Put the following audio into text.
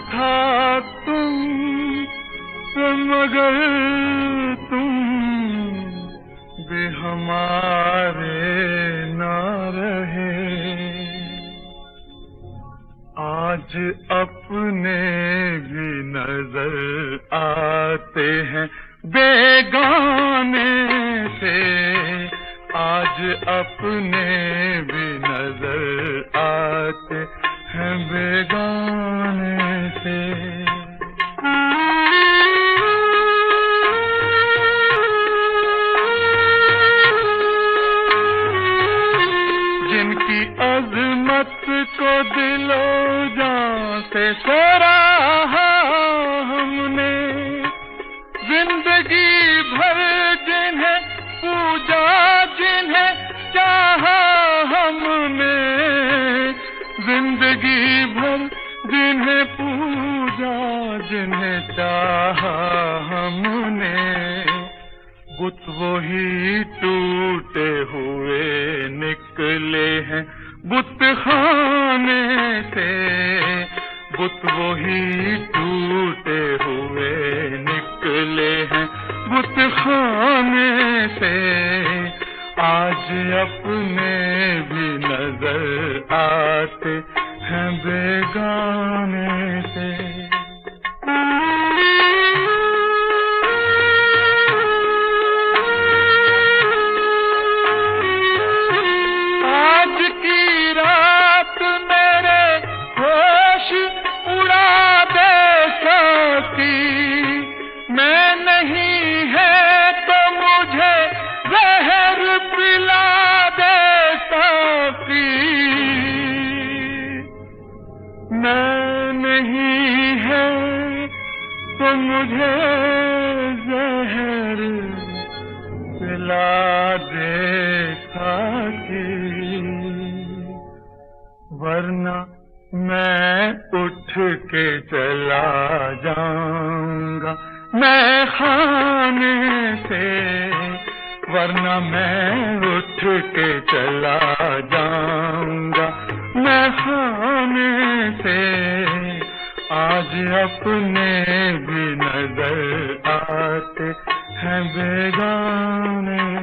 था तुम मगर तुम भी हमारे न रहे। आज अपने भी नजर आते हैं बेगाने से, आज अपने भी नजर आते हैं बेगाने से। जिनकी अज़मत को दिलो जान से सराहा हमने, जिंदगी भर जिन्हें पूजा जिन्हें चाहा हमने, जिंदगी भर जिन्हें पूजा जिन्हें चाहा हमने। बुत वही टूटे हुए निकले हैं बुत खाने से, बुत वही टूटे हुए निकले हैं बुत खाने से। आज अपने भी नजर आते हैं बेगाने से। आज की रात मेरे होश उड़ा दे सकी, मैं नहीं है तो मुझे जहर पिला दे सकी। मैं नहीं है तो मुझे जहर पिला दे सकी, वरना मैं उठ के चला जाऊंगा मैं खाने से, वरना मैं उठ के चला जाऊंगा मैं खाने से। आज अपने भी नजर आते हैं बेगाने